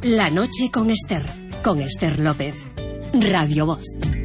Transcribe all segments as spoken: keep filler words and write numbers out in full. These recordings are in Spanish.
La noche con Esther, con Esther López. Radio Voz.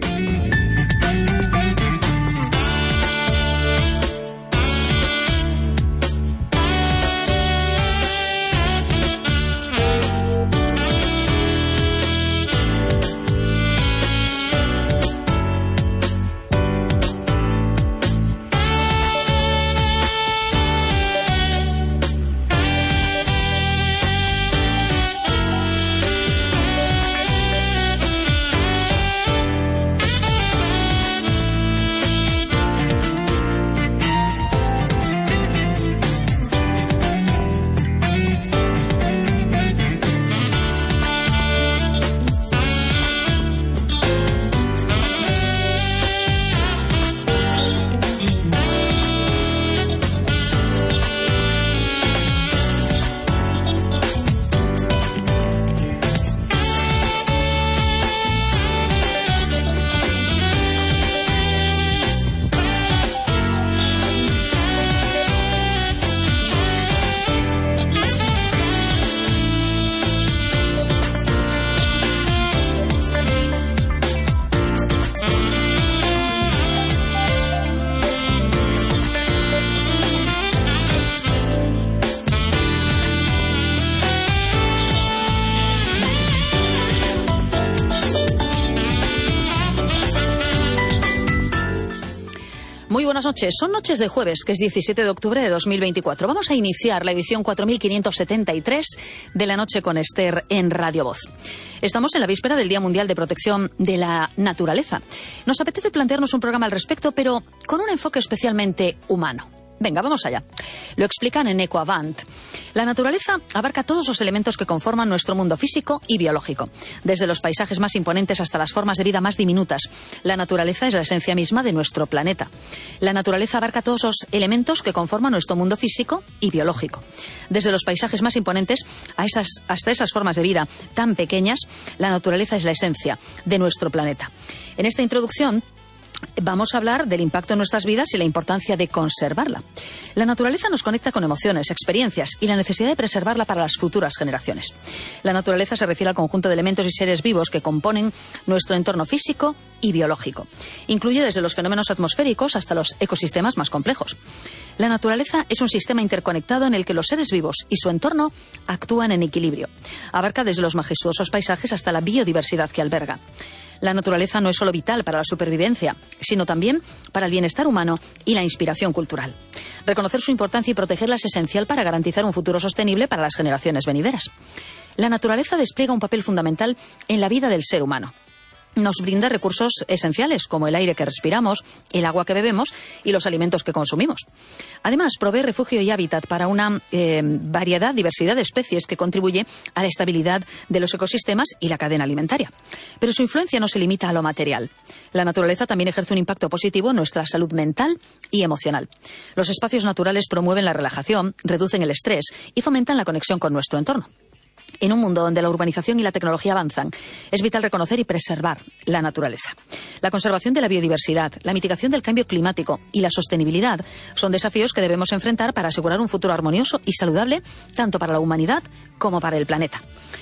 Buenas noches. Son noches de jueves, que es diecisiete de octubre de dos mil veinticuatro. Vamos a iniciar la edición cuatro mil quinientos setenta y tres de La Noche con Esther en Radio Voz. Estamos en la víspera del Día Mundial de Protección de la Naturaleza. Nos apetece plantearnos un programa al respecto, pero con un enfoque especialmente humano. Venga, vamos allá. Lo explican en Ecoavant. La naturaleza abarca todos los elementos que conforman nuestro mundo físico y biológico, desde los paisajes más imponentes hasta las formas de vida más diminutas. La naturaleza es la esencia misma de nuestro planeta. La naturaleza abarca todos los elementos que conforman nuestro mundo físico y biológico. Desde los paisajes más imponentes a esas, hasta esas formas de vida tan pequeñas, la naturaleza es la esencia de nuestro planeta. En esta introducción vamos a hablar del impacto en nuestras vidas y la importancia de conservarla. La naturaleza nos conecta con emociones, experiencias y la necesidad de preservarla para las futuras generaciones. La naturaleza se refiere al conjunto de elementos y seres vivos que componen nuestro entorno físico y biológico. Incluye desde los fenómenos atmosféricos hasta los ecosistemas más complejos. La naturaleza es un sistema interconectado en el que los seres vivos y su entorno actúan en equilibrio. Abarca desde los majestuosos paisajes hasta la biodiversidad que alberga. La naturaleza no es solo vital para la supervivencia, sino también para el bienestar humano y la inspiración cultural. Reconocer su importancia y protegerla es esencial para garantizar un futuro sostenible para las generaciones venideras. La naturaleza despliega un papel fundamental en la vida del ser humano. Nos brinda recursos esenciales como el aire que respiramos, el agua que bebemos y los alimentos que consumimos. Además, provee refugio y hábitat para una eh, variedad, diversidad de especies que contribuye a la estabilidad de los ecosistemas y la cadena alimentaria. Pero su influencia no se limita a lo material. La naturaleza también ejerce un impacto positivo en nuestra salud mental y emocional. Los espacios naturales promueven la relajación, reducen el estrés y fomentan la conexión con nuestro entorno. En un mundo donde la urbanización y la tecnología avanzan, es vital reconocer y preservar la naturaleza. La conservación de la biodiversidad, la mitigación del cambio climático y la sostenibilidad son desafíos que debemos enfrentar para asegurar un futuro armonioso y saludable tanto para la humanidad como para el planeta.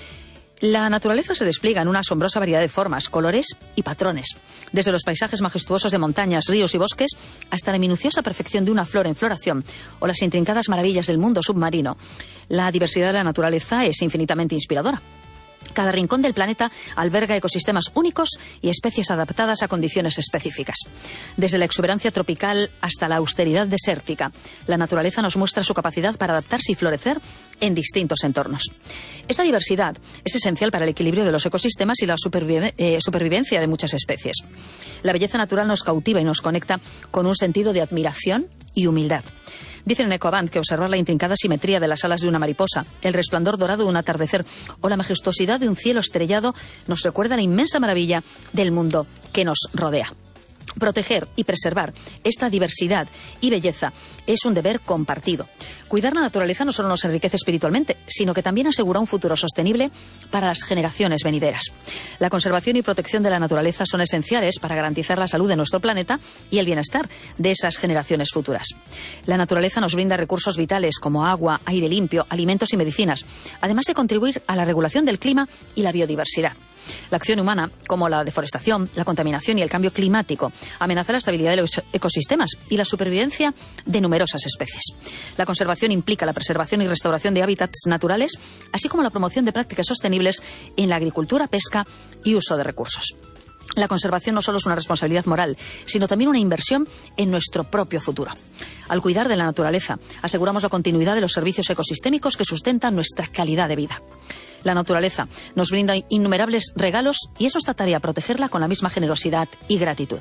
La naturaleza se despliega en una asombrosa variedad de formas, colores y patrones. Desde los paisajes majestuosos de montañas, ríos y bosques, hasta la minuciosa perfección de una flor en floración o las intrincadas maravillas del mundo submarino, la diversidad de la naturaleza es infinitamente inspiradora. Cada rincón del planeta alberga ecosistemas únicos y especies adaptadas a condiciones específicas. Desde la exuberancia tropical hasta la austeridad desértica, la naturaleza nos muestra su capacidad para adaptarse y florecer en distintos entornos. Esta diversidad es esencial para el equilibrio de los ecosistemas y la supervive- eh, supervivencia de muchas especies. La belleza natural nos cautiva y nos conecta con un sentido de admiración y humildad. Dicen en Ecoavant que observar la intrincada simetría de las alas de una mariposa, el resplandor dorado de un atardecer o la majestuosidad de un cielo estrellado nos recuerda la inmensa maravilla del mundo que nos rodea. Proteger y preservar esta diversidad y belleza es un deber compartido. Cuidar la naturaleza no solo nos enriquece espiritualmente, sino que también asegura un futuro sostenible para las generaciones venideras. La conservación y protección de la naturaleza son esenciales para garantizar la salud de nuestro planeta y el bienestar de esas generaciones futuras. La naturaleza nos brinda recursos vitales como agua, aire limpio, alimentos y medicinas, además de contribuir a la regulación del clima y la biodiversidad. La acción humana, como la deforestación, la contaminación y el cambio climático, amenaza la estabilidad de los ecosistemas y la supervivencia de numerosas especies. La conservación implica la preservación y restauración de hábitats naturales, así como la promoción de prácticas sostenibles en la agricultura, pesca y uso de recursos. La conservación no solo es una responsabilidad moral, sino también una inversión en nuestro propio futuro. Al cuidar de la naturaleza, aseguramos la continuidad de los servicios ecosistémicos que sustentan nuestra calidad de vida. La naturaleza nos brinda innumerables regalos y es nuestra tarea protegerla con la misma generosidad y gratitud.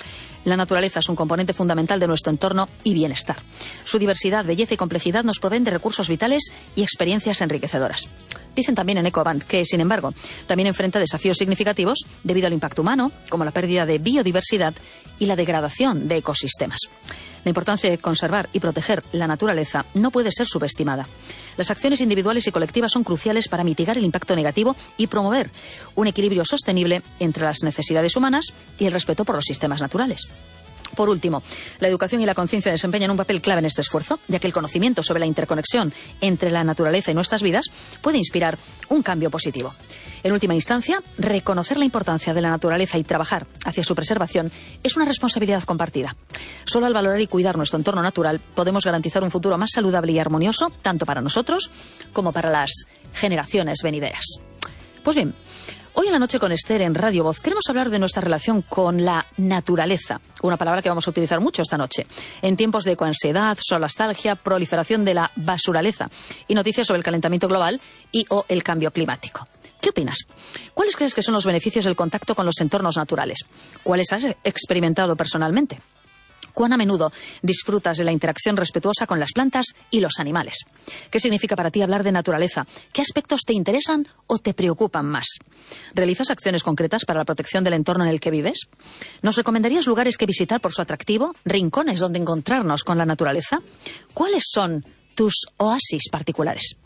La naturaleza es un componente fundamental de nuestro entorno y bienestar. Su diversidad, belleza y complejidad nos proveen de recursos vitales y experiencias enriquecedoras. Dicen también en Ecovant que, sin embargo, también enfrenta desafíos significativos debido al impacto humano, como la pérdida de biodiversidad y la degradación de ecosistemas. La importancia de conservar y proteger la naturaleza no puede ser subestimada. Las acciones individuales y colectivas son cruciales para mitigar el impacto negativo y promover un equilibrio sostenible entre las necesidades humanas y el respeto por los sistemas naturales. Por último, la educación y la conciencia desempeñan un papel clave en este esfuerzo, ya que el conocimiento sobre la interconexión entre la naturaleza y nuestras vidas puede inspirar un cambio positivo. En última instancia, reconocer la importancia de la naturaleza y trabajar hacia su preservación es una responsabilidad compartida. Solo al valorar y cuidar nuestro entorno natural podemos garantizar un futuro más saludable y armonioso, tanto para nosotros como para las generaciones venideras. Pues bien, hoy en la noche con Esther en Radio Voz queremos hablar de nuestra relación con la naturaleza, una palabra que vamos a utilizar mucho esta noche, en tiempos de ecoansiedad, solastalgia, proliferación de la basuraleza y noticias sobre el calentamiento global y o el cambio climático. ¿Qué opinas? ¿Cuáles crees que son los beneficios del contacto con los entornos naturales? ¿Cuáles has experimentado personalmente? ¿Cuán a menudo disfrutas de la interacción respetuosa con las plantas y los animales? ¿Qué significa para ti hablar de naturaleza? ¿Qué aspectos te interesan o te preocupan más? ¿Realizas acciones concretas para la protección del entorno en el que vives? ¿Nos recomendarías lugares que visitar por su atractivo? ¿Rincones donde encontrarnos con la naturaleza? ¿Cuáles son tus oasis particulares?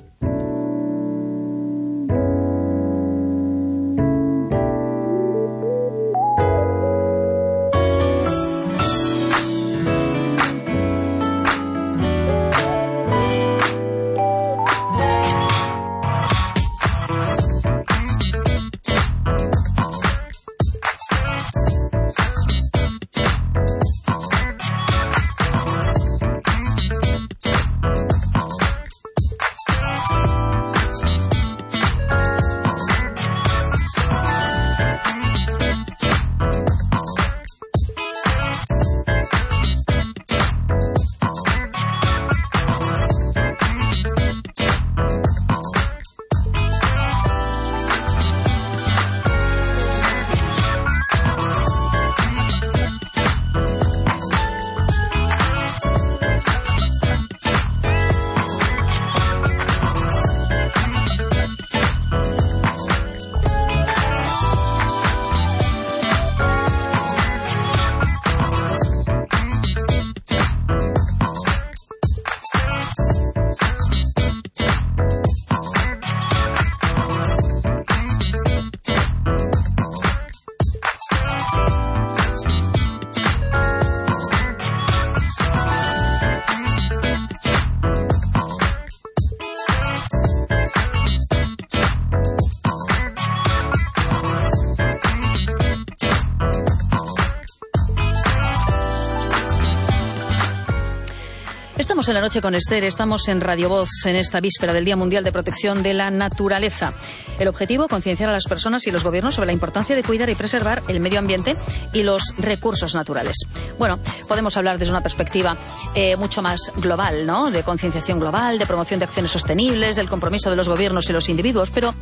Estamos en la noche con Esther, estamos en Radio Voz en esta víspera del Día Mundial de Protección de la Naturaleza. El objetivo, concienciar a las personas y los gobiernos sobre la importancia de cuidar y preservar el medio ambiente y los recursos naturales. Bueno, podemos hablar desde una perspectiva eh, mucho más global, ¿no? De concienciación global, de promoción de acciones sostenibles, del compromiso de los gobiernos y los individuos, pero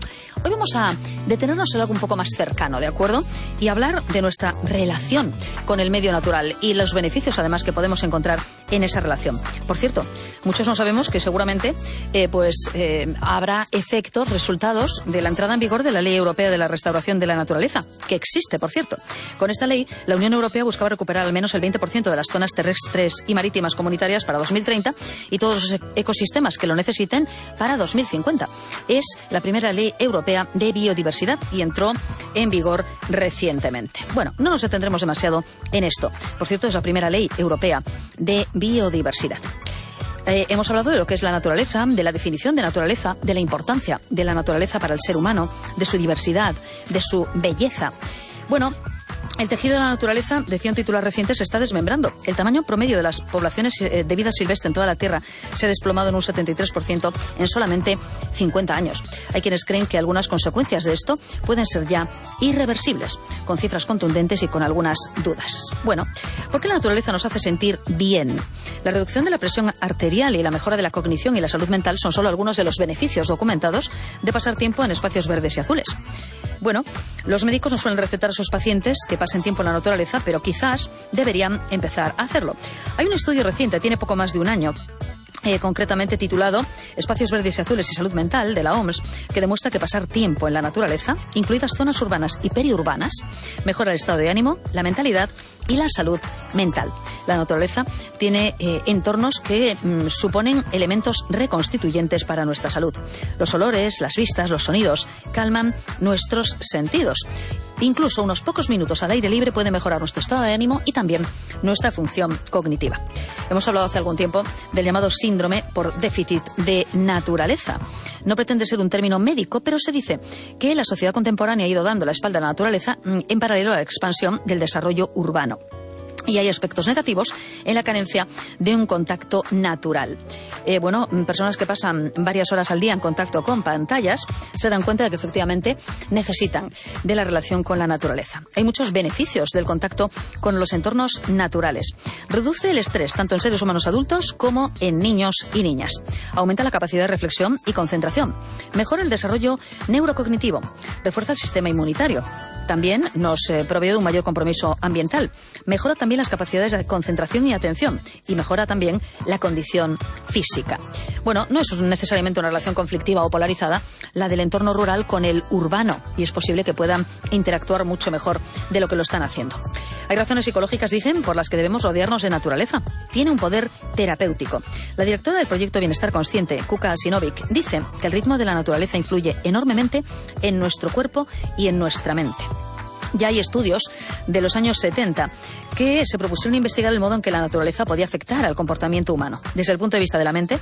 Hoy vamos a detenernos en algo un poco más cercano, ¿de acuerdo? Y hablar de nuestra relación con el medio natural y los beneficios, además, que podemos encontrar en esa relación. Por cierto, muchos no sabemos que seguramente eh, pues eh, habrá efectos, resultados de la entrada en vigor de la Ley Europea de la Restauración de la Naturaleza, que existe, por cierto. Con esta ley, la Unión Europea buscaba recuperar al menos el veinte por ciento de las zonas terrestres y marítimas comunitarias para dos mil treinta y todos los ecosistemas que lo necesiten para dos mil cincuenta. Es la primera ley europea de biodiversidad y entró en vigor recientemente. Bueno, no nos detendremos demasiado en esto. Por cierto, es la primera ley europea de biodiversidad. Eh, hemos hablado de lo que es la naturaleza, de la definición de naturaleza, de la importancia de la naturaleza para el ser humano, de su diversidad, de su belleza. Bueno, el tejido de la naturaleza, decía un titular reciente, se está desmembrando. El tamaño promedio de las poblaciones de vida silvestre en toda la Tierra se ha desplomado en un setenta y tres por ciento en solamente cincuenta años. Hay quienes creen que algunas consecuencias de esto pueden ser ya irreversibles, con cifras contundentes y con algunas dudas. Bueno, ¿por qué la naturaleza nos hace sentir bien? La reducción de la presión arterial y la mejora de la cognición y la salud mental son solo algunos de los beneficios documentados de pasar tiempo en espacios verdes y azules. Bueno, los médicos no suelen recetar a sus pacientes que pasen tiempo en la naturaleza, pero quizás deberían empezar a hacerlo. Hay un estudio reciente, tiene poco más de un año, Eh, concretamente titulado Espacios Verdes y Azules y Salud Mental, de la O M S, que demuestra que pasar tiempo en la naturaleza, incluidas zonas urbanas y periurbanas, mejora el estado de ánimo, la mentalidad y la salud mental. La naturaleza tiene eh, entornos que mm, suponen elementos reconstituyentes para nuestra salud. Los olores, las vistas, los sonidos calman nuestros sentidos. Incluso unos pocos minutos al aire libre pueden mejorar nuestro estado de ánimo y también nuestra función cognitiva. Hemos hablado hace algún tiempo del llamado síndrome por déficit de naturaleza. No pretende ser un término médico, pero se dice que la sociedad contemporánea ha ido dando la espalda a la naturaleza en paralelo a la expansión del desarrollo urbano. Y hay aspectos negativos en la carencia de un contacto natural. Eh, bueno, personas que pasan varias horas al día en contacto con pantallas se dan cuenta de que efectivamente necesitan de la relación con la naturaleza. Hay muchos beneficios del contacto con los entornos naturales. Reduce el estrés tanto en seres humanos adultos como en niños y niñas. Aumenta la capacidad de reflexión y concentración. Mejora el desarrollo neurocognitivo. Refuerza el sistema inmunitario. También nos eh, provee de un mayor compromiso ambiental. Mejora también las capacidades de concentración y atención. Y mejora también la condición física. Bueno, no es necesariamente una relación conflictiva o polarizada la del entorno rural con el urbano. Y es posible que puedan interactuar mucho mejor de lo que lo están haciendo. Hay razones psicológicas, dicen, por las que debemos rodearnos de naturaleza. Tiene un poder terapéutico. La directora del proyecto Bienestar Consciente, Kuka Asinovic, dice que el ritmo de la naturaleza influye enormemente en nuestro cuerpo y en nuestra mente. Ya hay estudios de los años setenta que se propusieron investigar el modo en que la naturaleza podía afectar al comportamiento humano. Desde el punto de vista de la mente,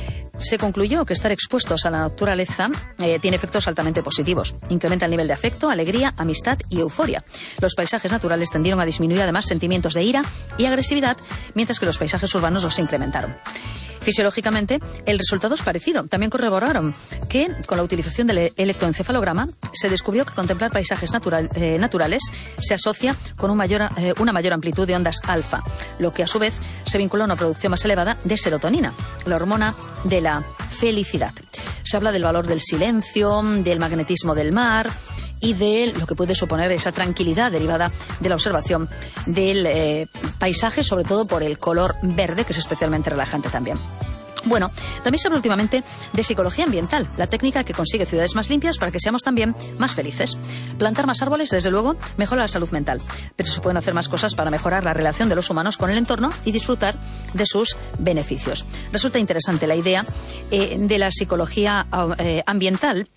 se concluyó que estar expuestos a la naturaleza eh, tiene efectos altamente positivos. Incrementa el nivel de afecto, alegría, amistad y euforia. Los paisajes naturales tendieron a disminuir además sentimientos de ira y agresividad, mientras que los paisajes urbanos los incrementaron. Fisiológicamente, el resultado es parecido. También corroboraron que, con la utilización del electroencefalograma, se descubrió que contemplar paisajes natural, eh, naturales se asocia con un mayor, eh, una mayor amplitud de ondas alfa, lo que a su vez se vincula a una producción más elevada de serotonina, la hormona de la felicidad. Se habla del valor del silencio, del magnetismo del mar y de lo que puede suponer esa tranquilidad derivada de la observación del eh, paisaje, sobre todo por el color verde, que es especialmente relajante también. Bueno, también se habla últimamente de psicología ambiental, la técnica que consigue ciudades más limpias para que seamos también más felices. Plantar más árboles, desde luego, mejora la salud mental, pero se pueden hacer más cosas para mejorar la relación de los humanos con el entorno y disfrutar de sus beneficios. Resulta interesante la idea eh, de la psicología eh, ambiental.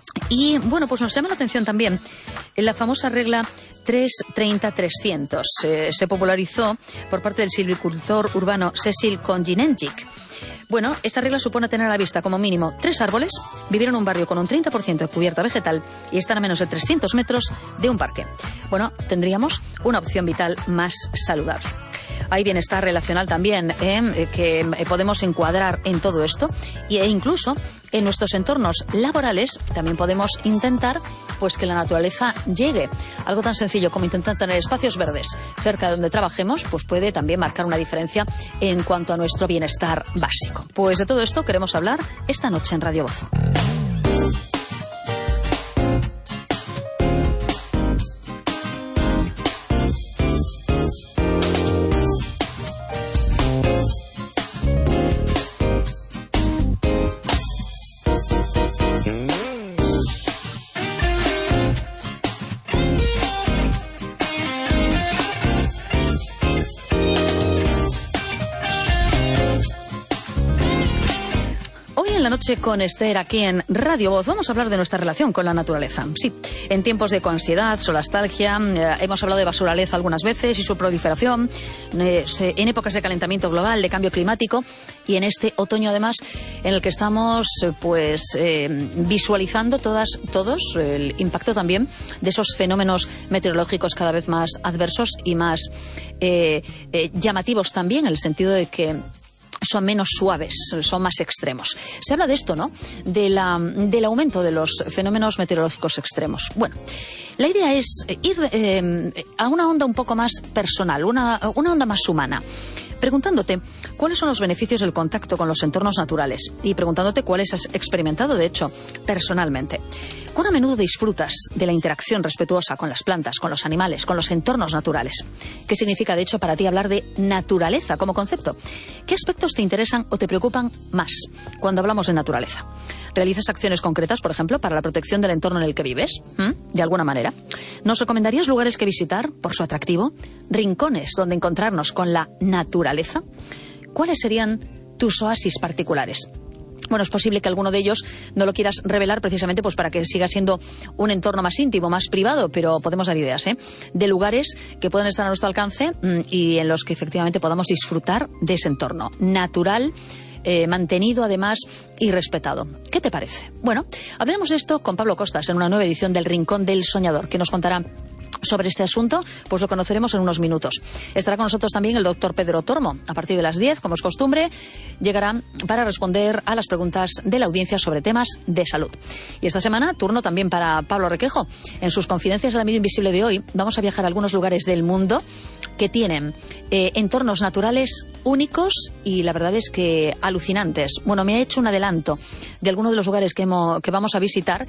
Y, bueno, pues nos llama la atención también la famosa regla tres treinta trescientos. Eh, se popularizó por parte del silvicultor urbano Cecil Konjinencic. Bueno, esta regla supone tener a la vista como mínimo tres árboles, vivir en un barrio con un treinta por ciento de cubierta vegetal y estar a menos de trescientos metros de un parque. Bueno, tendríamos una opción vital más saludable. Hay bienestar relacional también, eh, que podemos encuadrar en todo esto, e incluso en nuestros entornos laborales también podemos intentar pues que la naturaleza llegue. Algo tan sencillo como intentar tener espacios verdes cerca de donde trabajemos, pues puede también marcar una diferencia en cuanto a nuestro bienestar básico. Pues de todo esto queremos hablar esta noche en Radio Voz. Hoy en la noche con Esther, aquí en Radio Voz, vamos a hablar de nuestra relación con la naturaleza. Sí, en tiempos de coansiedad, solastalgia, eh, hemos hablado de basuraleza algunas veces y su proliferación, eh, en épocas de calentamiento global, de cambio climático, y en este otoño además en el que estamos eh, pues eh, visualizando todas, todos el impacto también de esos fenómenos meteorológicos cada vez más adversos y más eh, eh, llamativos también, en el sentido de que son menos suaves, son más extremos. Se habla de esto, ¿no? De la, del aumento de los fenómenos meteorológicos extremos. Bueno, la idea es ir eh, a una onda un poco más personal, una, una onda más humana, preguntándote cuáles son los beneficios del contacto con los entornos naturales y preguntándote cuáles has experimentado, de hecho, personalmente. ¿Cuán a menudo disfrutas de la interacción respetuosa con las plantas, con los animales, con los entornos naturales? ¿Qué significa, de hecho, para ti hablar de naturaleza como concepto? ¿Qué aspectos te interesan o te preocupan más cuando hablamos de naturaleza? ¿Realizas acciones concretas, por ejemplo, para la protección del entorno en el que vives? ¿Mm? ¿De alguna manera? ¿Nos recomendarías lugares que visitar por su atractivo? ¿Rincones donde encontrarnos con la naturaleza? ¿Cuáles serían tus oasis particulares? Bueno, es posible que alguno de ellos no lo quieras revelar precisamente pues para que siga siendo un entorno más íntimo, más privado, pero podemos dar ideas, ¿eh? De lugares que pueden estar a nuestro alcance mmm, y en los que efectivamente podamos disfrutar de ese entorno natural, eh, mantenido además y respetado. ¿Qué te parece? Bueno, hablemos de esto con Pablo Costas en una nueva edición del Rincón del Soñador, que nos contará sobre este asunto, pues lo conoceremos en unos minutos. Estará con nosotros también el doctor Pedro Tormo. A partir de las diez, como es costumbre, llegará para responder a las preguntas de la audiencia sobre temas de salud. Y esta semana, turno también para Pablo Requejo. En sus Confidencias del Amigo Invisible de hoy, vamos a viajar a algunos lugares del mundo que tienen eh, entornos naturales únicos y la verdad es que alucinantes. Bueno, me ha hecho un adelanto de algunos de los lugares que, hemos, que vamos a visitar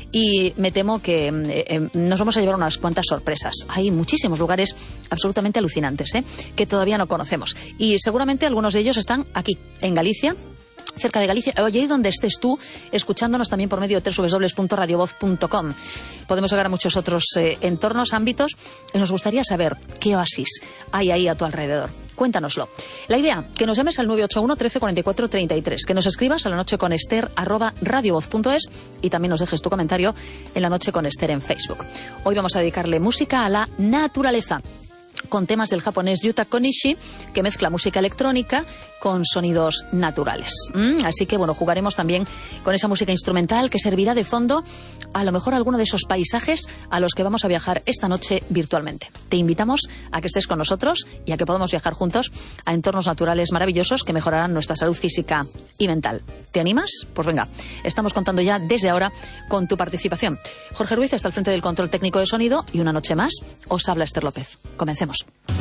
y me temo que eh, eh, nos vamos a llevar unas cuantas sorpresas. Hay muchísimos lugares absolutamente alucinantes, ¿eh? que todavía no conocemos. Y seguramente algunos de ellos están aquí, en Galicia, cerca de Galicia, oye, donde estés tú, escuchándonos también por medio de doble u doble u doble u punto radio voz punto com. Podemos llegar a muchos otros eh, entornos, ámbitos, y nos gustaría saber qué oasis hay ahí a tu alrededor. Cuéntanoslo. La idea, que nos llames al nueve ocho uno, trece, cuarenta y cuatro, treinta y tres, que nos escribas a la noche con Esther arroba radiovoz punto es y también nos dejes tu comentario en la noche con Esther en Facebook. Hoy vamos a dedicarle música a la naturaleza, con temas del japonés Yuta Konishi, que mezcla música electrónica con sonidos naturales. Mm, así que, bueno, jugaremos también con esa música instrumental que servirá de fondo a lo mejor a alguno de esos paisajes a los que vamos a viajar esta noche virtualmente. Te invitamos a que estés con nosotros y a que podamos viajar juntos a entornos naturales maravillosos que mejorarán nuestra salud física y mental. ¿Te animas? Pues venga, estamos contando ya desde ahora con tu participación. Jorge Ruiz está al frente del control técnico de sonido y una noche más os habla Esther López. Comencemos.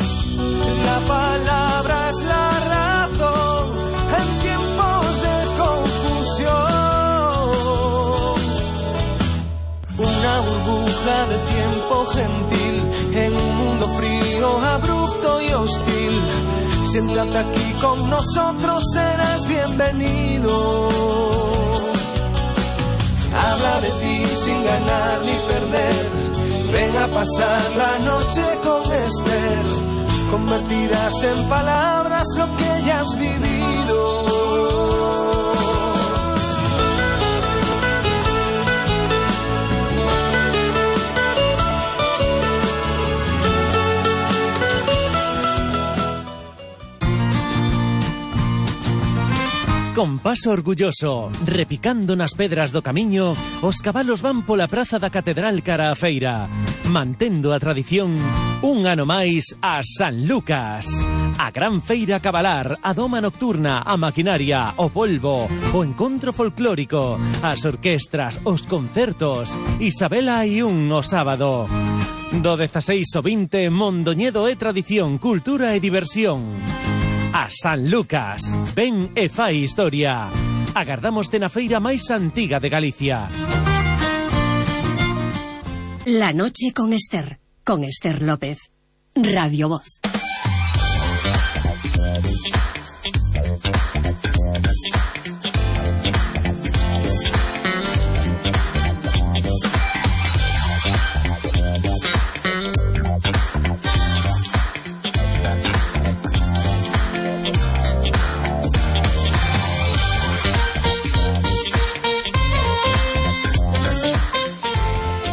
La palabra es la razón en tiempos de confusión. Una burbuja de tiempo gentil en un mundo frío, abrupto y hostil. Siéntate aquí con nosotros, serás bienvenido. Habla de ti sin ganar ni perder. Ven a pasar la noche con Esther. Convertirás en palabras lo que ya has vivido. Con paso orgulloso, repicando nas pedras do camiño, os cabalos van pola praza da Catedral cara a feira, mantendo a tradición un ano máis a San Lucas. A gran feira cabalar, a doma nocturna, a maquinaria, o polvo, o encontro folclórico, as orquestras, os concertos. Isabela hai un o sábado. Do dezaseis ao vinte, Mondoñedo é tradición, cultura e diversión. A San Lucas, ven e fai historia. Agardámoste na feira máis antiga de Galicia. La noche con Esther, con Esther López. Radio Voz.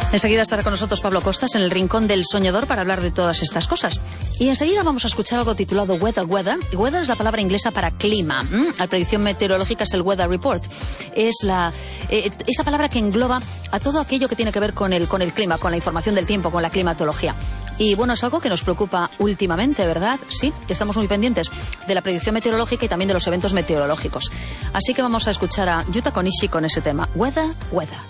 Enseguida estará con nosotros Pablo Costas en el Rincón del Soñador para hablar de todas estas cosas. Y enseguida vamos a escuchar algo titulado Weather Weather. Weather es la palabra inglesa para clima. ¿Mm? La predicción meteorológica es el Weather Report. Es la eh, esa palabra que engloba a todo aquello que tiene que ver con el, con el clima, con la información del tiempo, con la climatología. Y bueno, es algo que nos preocupa últimamente, ¿verdad? Sí, estamos muy pendientes de la predicción meteorológica y también de los eventos meteorológicos. Así que vamos a escuchar a Yuta Konishi con ese tema. Weather Weather.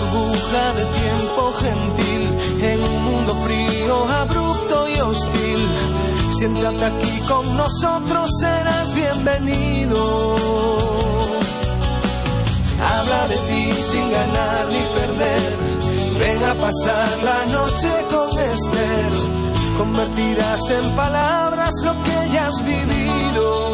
burbuja de tiempo gentil, en un mundo frío, abrupto y hostil. Siéntate aquí con nosotros, serás bienvenido. Habla de ti sin ganar ni perder. Ven a pasar la noche con Esther. Convertirás en palabras lo que ya has vivido.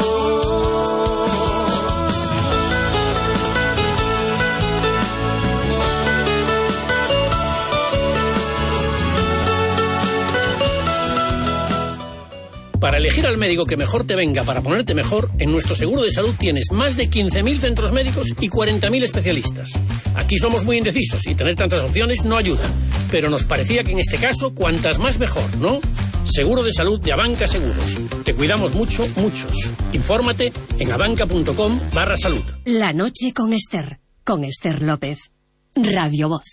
Para elegir al médico que mejor te venga para ponerte mejor, en nuestro seguro de salud tienes más de quince mil centros médicos y cuarenta mil especialistas. Aquí somos muy indecisos y tener tantas opciones no ayuda. Pero nos parecía que en este caso, cuantas más mejor, ¿no? Seguro de salud de Abanca Seguros. Te cuidamos mucho, muchos. Infórmate en abanca.com barra salud. La noche con Esther. Con Esther López. Radio Voz.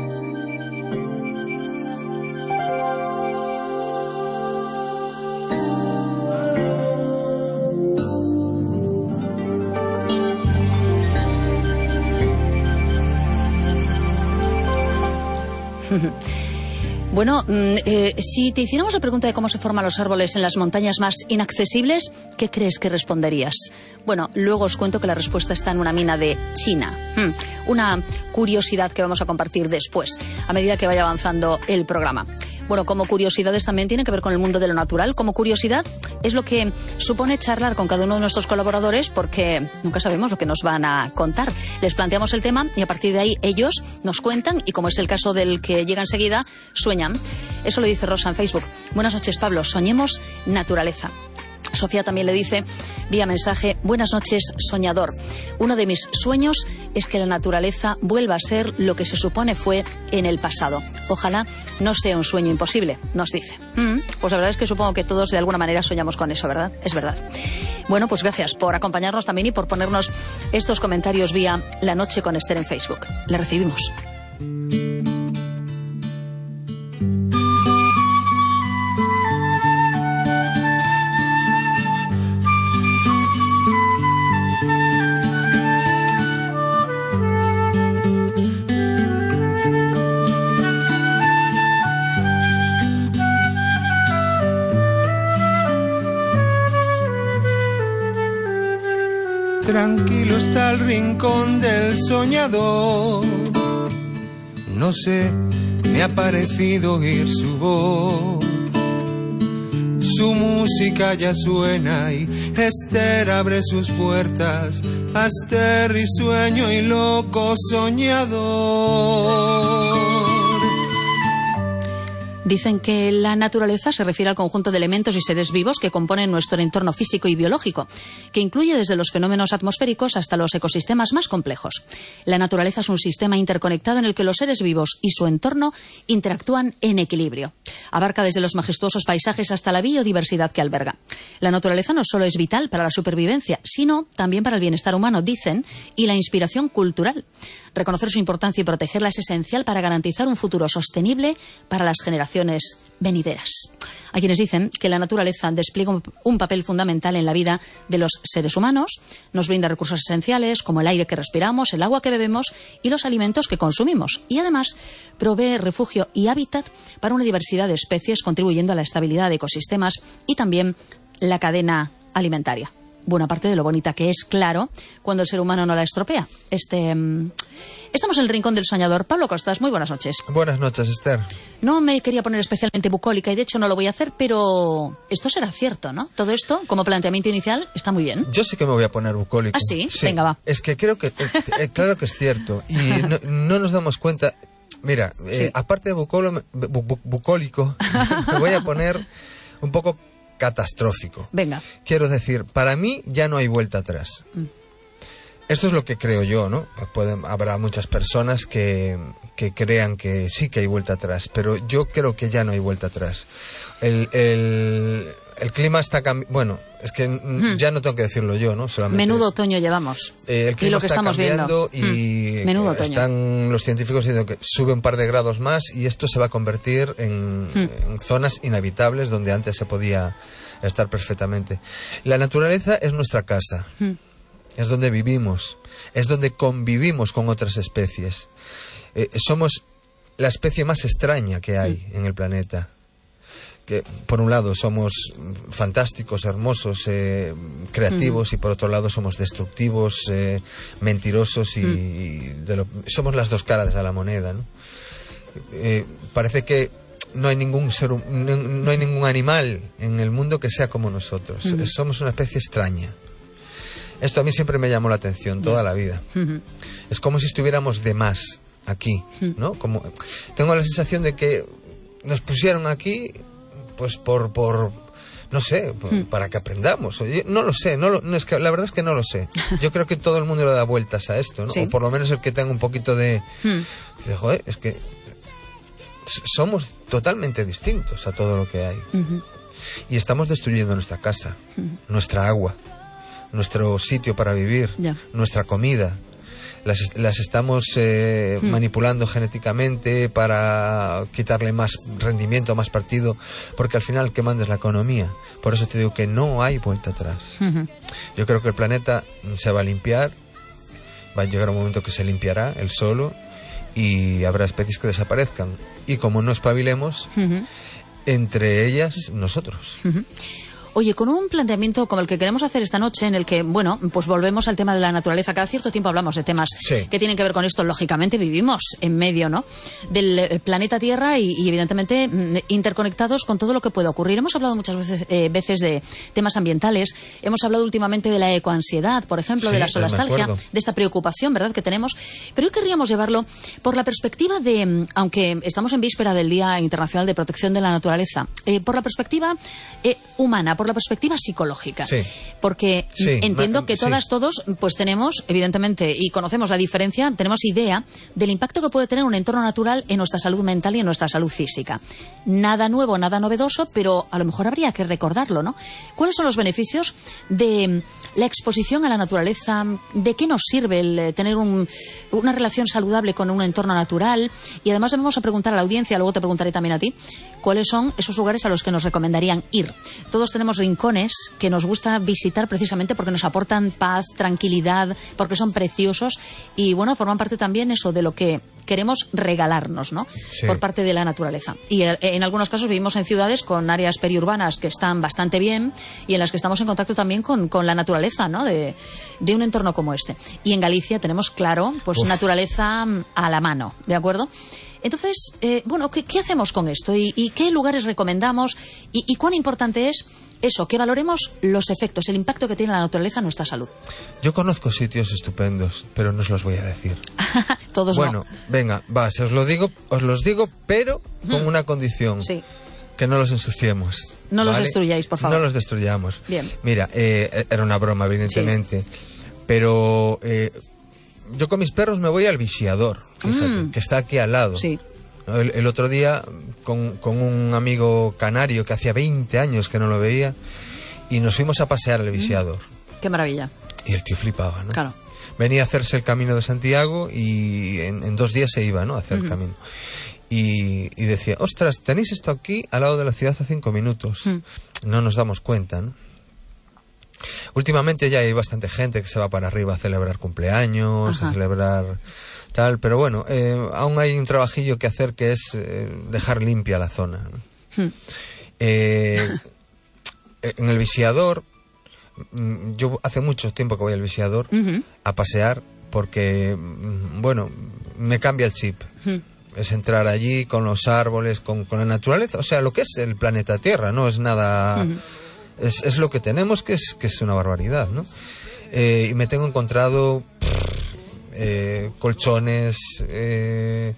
Bueno, eh, si te hiciéramos la pregunta de cómo se forman los árboles en las montañas más inaccesibles, ¿qué crees que responderías? Bueno, luego os cuento que la respuesta está en una mina de China. Hmm, una curiosidad que vamos a compartir después, a medida que vaya avanzando el programa. Bueno, como curiosidades también tiene que ver con el mundo de lo natural. Como curiosidad es lo que supone charlar con cada uno de nuestros colaboradores, porque nunca sabemos lo que nos van a contar. Les planteamos el tema y a partir de ahí ellos nos cuentan y, como es el caso del que llega enseguida, sueñan. Eso lo dice Rosa en Facebook. Buenas noches, Pablo. Soñemos naturaleza. Sofía también le dice, vía mensaje, buenas noches, soñador. Uno de mis sueños es que la naturaleza vuelva a ser lo que se supone fue en el pasado. Ojalá no sea un sueño imposible, nos dice. Mm, pues la verdad es que supongo que todos de alguna manera soñamos con eso, ¿verdad? Es verdad. Bueno, pues gracias por acompañarnos también y por ponernos estos comentarios vía La Noche con Esther en Facebook. Le recibimos. Tranquilo está el rincón del soñador. No sé, me ha parecido oír su voz. Su música ya suena y Esther abre sus puertas a este risueño y loco soñador. Dicen que la naturaleza se refiere al conjunto de elementos y seres vivos que componen nuestro entorno físico y biológico, que incluye desde los fenómenos atmosféricos hasta los ecosistemas más complejos. La naturaleza es un sistema interconectado en el que los seres vivos y su entorno interactúan en equilibrio. Abarca desde los majestuosos paisajes hasta la biodiversidad que alberga. La naturaleza no solo es vital para la supervivencia, sino también para el bienestar humano, dicen, y la inspiración cultural. Reconocer su importancia y protegerla es esencial para garantizar un futuro sostenible para las generaciones venideras. Hay quienes dicen que la naturaleza despliega un papel fundamental en la vida de los seres humanos, nos brinda recursos esenciales como el aire que respiramos, el agua que bebemos y los alimentos que consumimos, y además provee refugio y hábitat para una diversidad de especies, contribuyendo a la estabilidad de ecosistemas y también la cadena alimentaria. Buena parte de lo bonita que es, claro, cuando el ser humano no la estropea. Este, um, estamos en el rincón del soñador. Pablo Costas, muy buenas noches. Buenas noches, Esther. No me quería poner especialmente bucólica y de hecho no lo voy a hacer, pero esto será cierto, ¿no? Todo esto, como planteamiento inicial, está muy bien. Yo sí que me voy a poner bucólico. ¿Ah, sí? Sí. Venga, va. Es que creo que, eh, eh, claro que es cierto. Y no, no nos damos cuenta. Mira, eh, Sí. aparte de bucolo, bu, bu, bucólico, me voy a poner un poco catastrófico. Venga. Quiero decir, para mí ya no hay vuelta atrás. Mm. Esto es lo que creo yo, ¿no? Pueden, habrá muchas personas que, que crean que sí que hay vuelta atrás, pero yo creo que ya no hay vuelta atrás. El, el, el clima está cambiando. Bueno, es que mm. ya no tengo que decirlo yo, ¿no? Solamente, Menudo otoño llevamos. Eh, el clima y lo que está estamos cambiando viendo. y mm. Menudo otoño. Están los científicos diciendo que sube un par de grados más y esto se va a convertir en, mm. en zonas inhabitables donde antes se podía estar perfectamente. La naturaleza es nuestra casa. Mm. Es donde vivimos, es donde convivimos con otras especies. Eh, somos la especie más extraña que hay mm. en el planeta. Que por un lado somos fantásticos, hermosos, eh, creativos, mm. y por otro lado somos destructivos, eh, mentirosos y, mm. y de lo, somos las dos caras de la moneda, ¿no? Eh, parece que no hay ningún ser, no, no hay ningún animal en el mundo que sea como nosotros. Mm. Somos una especie extraña. Esto a mí siempre me llamó la atención toda la vida. Mm-hmm. Es como si estuviéramos de más aquí, ¿no? Como tengo la sensación de que nos pusieron aquí pues por, por no sé, por, hmm. para que aprendamos. Yo no lo sé, no, lo, no es que la verdad es que no lo sé. Yo creo que todo el mundo le da vueltas a esto, ¿no? Sí. O por lo menos el que tenga un poquito de... Hmm. de joder, es que somos totalmente distintos a todo lo que hay. Uh-huh. Y estamos destruyendo nuestra casa, uh-huh. nuestra agua, nuestro sitio para vivir, yeah. nuestra comida. Las, las estamos eh, hmm. manipulando genéticamente para quitarle más rendimiento, más partido, porque al final que manda es la economía. Por eso te digo que no hay vuelta atrás. Uh-huh. Yo creo que el planeta se va a limpiar, va a llegar un momento que se limpiará él solo y habrá especies que desaparezcan. Y como no espabilemos, uh-huh. entre ellas nosotros. Uh-huh. Oye, con un planteamiento como el que queremos hacer esta noche, en el que, bueno, pues volvemos al tema de la naturaleza. Cada cierto tiempo hablamos de temas sí. que tienen que ver con esto. Lógicamente vivimos en medio, ¿no?, del planeta Tierra y, y evidentemente interconectados con todo lo que puede ocurrir. Hemos hablado muchas veces, eh, veces de temas ambientales. Hemos hablado últimamente de la ecoansiedad, por ejemplo, sí, de la solastalgia, de esta preocupación, ¿verdad?, que tenemos. Pero hoy querríamos llevarlo por la perspectiva de, aunque estamos en víspera del Día Internacional de Protección de la Naturaleza, eh, por la perspectiva eh, humana, por la perspectiva psicológica, sí. porque sí, entiendo que todas, sí. todos, pues tenemos, evidentemente, y conocemos la diferencia, tenemos idea del impacto que puede tener un entorno natural en nuestra salud mental y en nuestra salud física. Nada nuevo, nada novedoso, pero a lo mejor habría que recordarlo, ¿no? ¿Cuáles son los beneficios de la exposición a la naturaleza? ¿De qué nos sirve el tener un, una relación saludable con un entorno natural? Y además vamos a preguntar a la audiencia, luego te preguntaré también a ti, cuáles son esos lugares a los que nos recomendarían ir. Todos tenemos rincones que nos gusta visitar precisamente porque nos aportan paz, tranquilidad, porque son preciosos y, bueno, forman parte también eso de lo que queremos regalarnos, ¿no?, sí. por parte de la naturaleza. Y eh, en algunos casos vivimos en ciudades con áreas periurbanas que están bastante bien y en las que estamos en contacto también con, con la naturaleza, ¿no?, de, de un entorno como este. Y en Galicia tenemos, claro, pues Uf. naturaleza a la mano, ¿de acuerdo? Entonces, eh, bueno, ¿qué, ¿qué hacemos con esto? ¿Y, y qué lugares recomendamos? ¿Y, y cuán importante es eso, que valoremos los efectos, el impacto que tiene la naturaleza en nuestra salud? Yo conozco sitios estupendos, pero no os los voy a decir. Todos bueno, no. Bueno, venga, va, se os lo digo, os los digo, pero con mm. una condición. Sí. Que no los ensuciemos. No ¿vale? los destruyáis, por favor. No los destruyamos. Bien. Mira, eh, era una broma, evidentemente. Sí. Pero eh, yo con mis perros me voy al Visiador, fíjate, mm. que está aquí al lado. Sí. El, el otro día, con, con un amigo canario que hacía veinte años que no lo veía, y nos fuimos a pasear al Visiador. Qué maravilla. Y el tío flipaba, ¿no? Claro. Venía a hacerse el Camino de Santiago y en, en dos días se iba, ¿no?, a hacer uh-huh. el camino. Y, y decía, ostras, tenéis esto aquí al lado de la ciudad a cinco minutos. Uh-huh. No nos damos cuenta, ¿no? Últimamente ya hay bastante gente que se va para arriba a celebrar cumpleaños, uh-huh. a celebrar tal, pero bueno, eh, aún hay un trabajillo que hacer, que es eh, dejar limpia la zona, ¿no? Uh-huh. eh, en el Visiador, yo hace mucho tiempo que voy al Visiador uh-huh. a pasear porque, bueno, me cambia el chip. Uh-huh. Es entrar allí con los árboles, con, con la naturaleza, o sea, lo que es el planeta Tierra, no es nada... Uh-huh. Es, es lo que tenemos, que es, que es una barbaridad, ¿no? Eh, y me tengo encontrado eh, colchones, eh,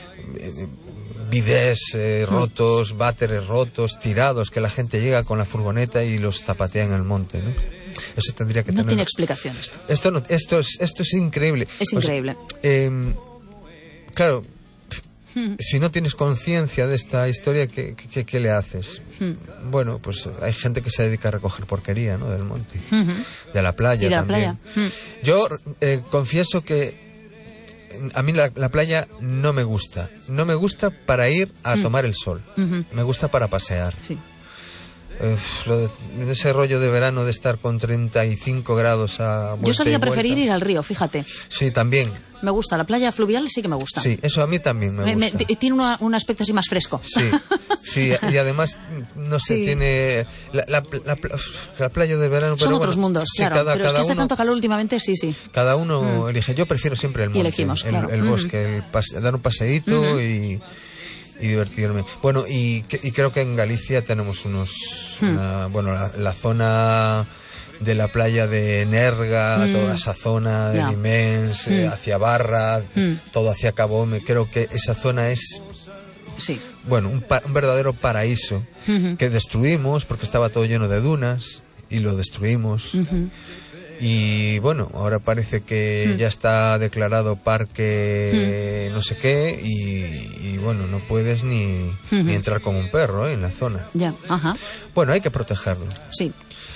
bidés eh, rotos, váteres rotos, tirados, que la gente llega con la furgoneta y los zapatea en el monte, ¿no? Eso tendría que no tener... tiene explicación esto. Esto, no, esto, es, esto es increíble. Es increíble. O sea, eh, claro... Si no tienes conciencia de esta historia, ¿qué, qué, qué le haces? Hmm. Bueno, pues hay gente que se dedica a recoger porquería, ¿no?, del monte, uh-huh. de la playa. Y de la también. playa. Hmm. Yo eh, confieso que a mí la, la playa no me gusta. No me gusta para ir a hmm. tomar el sol. Uh-huh. Me gusta para pasear. Sí. Eh, lo de, ese rollo de verano de estar con treinta y cinco grados a vuelta. Yo solía y vuelta. preferir ir al río, fíjate. Sí, también. me gusta. La playa fluvial sí que me gusta. Sí, eso a mí también me gusta. Me, me, tiene una, un aspecto así más fresco. Sí, sí, y además, no sé, sí. tiene... La, la, la, la playa del verano... Son pero otros bueno, mundos, sí, claro. Cada, pero cada es que hace uno, tanto calor últimamente, sí, sí. Cada uno mm. elige. Yo prefiero siempre el monte, y elegimos, claro. el, el mm. bosque, el pase, dar un paseíto uh-huh. y... y divertirme. Bueno, y, y creo que en Galicia tenemos unos... Hmm. Una, bueno, la, la zona de la playa de Nerga, hmm. toda esa zona de no. Limens, hmm. eh, hacia Barra, hmm. todo hacia Cabome, creo que esa zona es... Sí. Bueno, un, pa- un verdadero paraíso uh-huh. que destruimos porque estaba todo lleno de dunas y lo destruimos. Uh-huh. Y bueno, ahora parece que hmm. ya está declarado parque hmm. no sé qué y, y bueno, no puedes ni, uh-huh. ni entrar con un perro ¿eh? en la zona. Ya, ajá. Bueno, hay que protegerlo. Sí.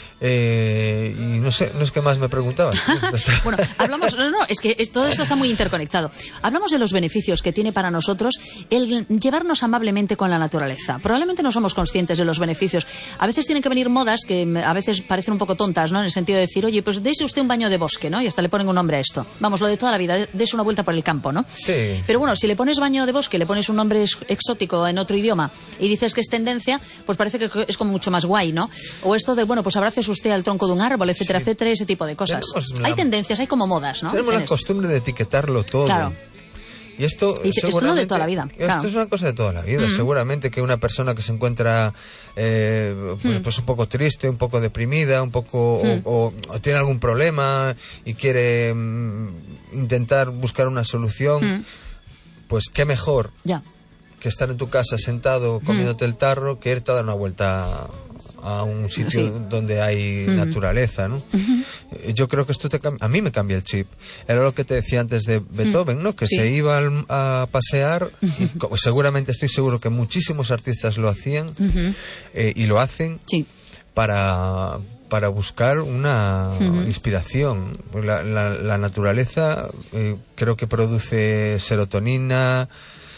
Eh, y no sé, no es que más me preguntabas. Bueno, hablamos, no, no, es que es, todo esto está muy interconectado. Hablamos de los beneficios que tiene para nosotros el llevarnos amablemente con la naturaleza. Probablemente no somos conscientes de los beneficios. A veces tienen que venir modas que a veces parecen un poco tontas, ¿no? En el sentido de decir, oye, pues dése usted un baño de bosque, ¿no? Y hasta le ponen un nombre a esto. Vamos, lo de toda la vida, dése una vuelta por el campo, ¿no? Sí. Pero bueno, si le pones baño de bosque, le pones un nombre exótico en otro idioma y dices que es tendencia, pues parece que es como mucho más guay, ¿no? O esto de, bueno, pues abraces usted al tronco de un árbol, etcétera, sí. etcétera, ese tipo de cosas. La, hay tendencias, hay como modas, ¿no? Tenemos la esto. costumbre de etiquetarlo todo. Claro. Y esto, y esto no de toda la vida. Esto claro. es una cosa de toda la vida. Mm. Seguramente que una persona que se encuentra eh, pues, mm. pues un poco triste, un poco deprimida, un poco mm. o, o, o tiene algún problema y quiere mm, intentar buscar una solución, mm. pues qué mejor ya. que estar en tu casa sentado comiéndote mm. el tarro que irte a dar una vuelta a un sitio sí. donde hay uh-huh. naturaleza, ¿no? Uh-huh. Yo creo que esto te cam- a mí me cambia el chip. Era lo que te decía antes de Beethoven, ¿no? Que sí. se iba al, a pasear uh-huh. y co- seguramente estoy seguro que muchísimos artistas lo hacían uh-huh. eh, y lo hacen sí. para para buscar una uh-huh. inspiración. La, la, la naturaleza eh, creo que produce serotonina.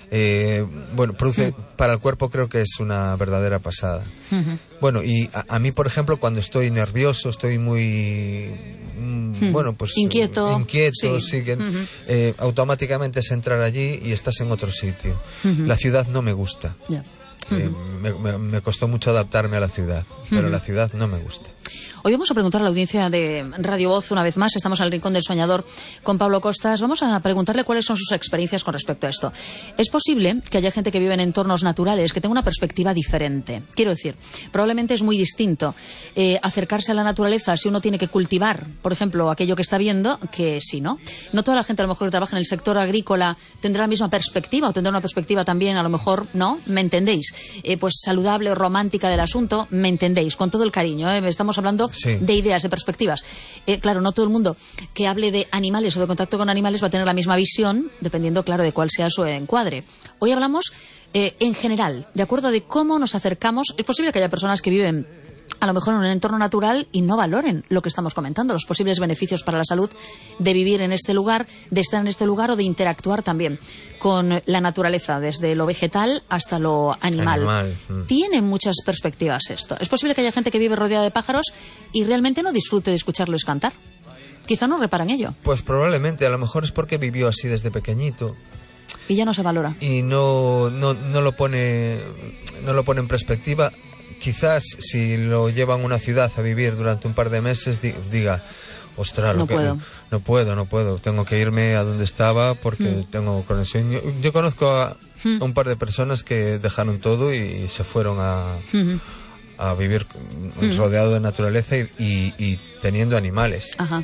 Eh, bueno, produce uh-huh. para el cuerpo creo que es una verdadera pasada. Uh-huh. Bueno, y a, a mí, por ejemplo, cuando estoy nervioso, estoy muy mm, uh-huh. bueno, pues inquieto, inquieto sí. sí, que, uh-huh. eh, automáticamente es entrar allí y estás en otro sitio. Uh-huh. La ciudad no me gusta. Yeah. Eh, uh-huh. me, me, me costó mucho adaptarme a la ciudad, pero uh-huh. la ciudad no me gusta. Hoy vamos a preguntar a la audiencia de Radio Voz una vez más. Estamos al Rincón del Soñador con Pablo Costas. Vamos a preguntarle cuáles son sus experiencias con respecto a esto. Es posible que haya gente que vive en entornos naturales que tenga una perspectiva diferente. Quiero decir, probablemente es muy distinto eh, acercarse a la naturaleza si uno tiene que cultivar, por ejemplo, aquello que está viendo, que si no. No toda la gente a lo mejor que trabaja en el sector agrícola tendrá la misma perspectiva o tendrá una perspectiva también, a lo mejor, ¿no? ¿Me entendéis? Eh, pues saludable o romántica del asunto, ¿me entendéis? Con todo el cariño, ¿eh? Estamos hablando sí. de ideas, de perspectivas. Eh, claro, no todo el mundo que hable de animales o de contacto con animales va a tener la misma visión, dependiendo, claro, de cuál sea su encuadre. Hoy hablamos eh, en general, de acuerdo de cómo nos acercamos. Es posible que haya personas que viven a lo mejor en un entorno natural y no valoren lo que estamos comentando, los posibles beneficios para la salud de vivir en este lugar, de estar en este lugar o de interactuar también con la naturaleza, desde lo vegetal hasta lo animal. animal. Mm. Tiene muchas perspectivas esto. Es posible que haya gente que vive rodeada de pájaros y realmente no disfrute de escucharlos cantar. Quizá no reparan ello. Pues probablemente, a lo mejor es porque vivió así desde pequeñito. Y ya no se valora. Y no, no, no lo pone, no lo pone en perspectiva. Quizás si lo llevan a una ciudad a vivir durante un par de meses diga, ostras, no lo que, puedo. no puedo, no puedo, tengo que irme a donde estaba porque mm. tengo conexión. Yo, yo conozco a, mm. a un par de personas que dejaron todo y se fueron a, mm. a vivir mm. rodeado de naturaleza y, y, y teniendo animales. Ajá.